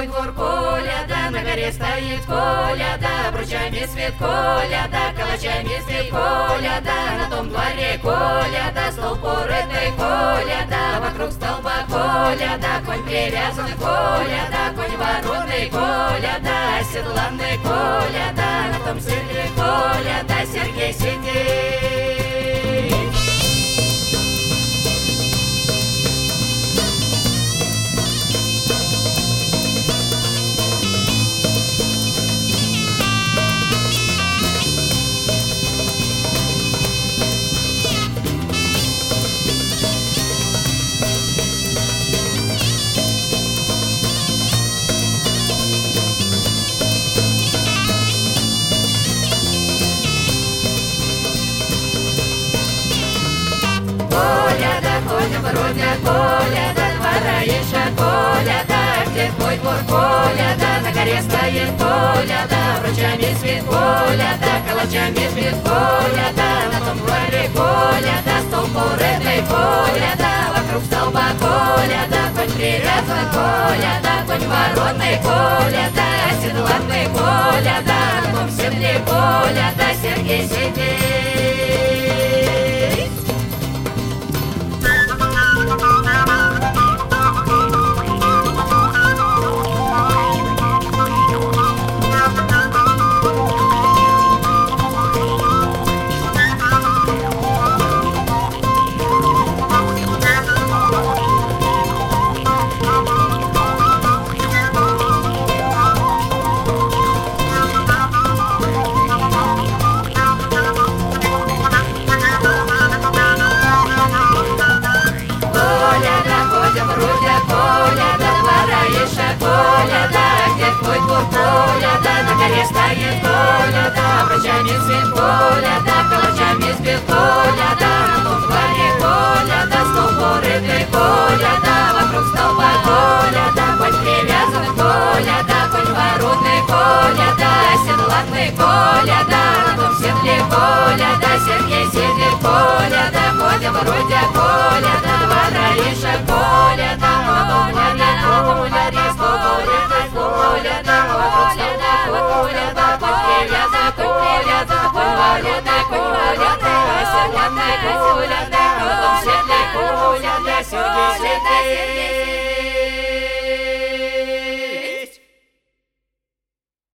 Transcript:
твой двор, коляда, на горе стоит коляда, обручами свет коляда, калачами свет коляда, на том дворе коляда, стол порытый коляда, вокруг столба коляда, конь привязанный коляда, конь вооруженный коляда, оседланный коляда, на том седле коляда, Сергей сидит. Бродя коляда, двора еша коляда, где твой двор коляда, на горе стоит коляда, обручами свет коляда, калачами свет коляда, на том дворе коляда, стол порытый коляда, вокруг столба коляда, конь привязанный коляда, конь воротный коляда, оседланный коляда, на том седле коляда, Сергей сидит. Стоит коляда, обручами свет коляда, калачами свет коляда, на том дворе коляда, стол порытый коляда, вокруг столба коляда, конь привязанный коляда, конь вооруженный коляда, оседланный коляда, на том седле коляда, Сергей сидит коляда, ходим вроде коляда, двора иша коляда, на том дворе коляда, стол порытый коляда, вокруг столба коляда, конь привязан, конь вооруженный коляда, оседланный коляда, на том седле коляда, Сергей сидит.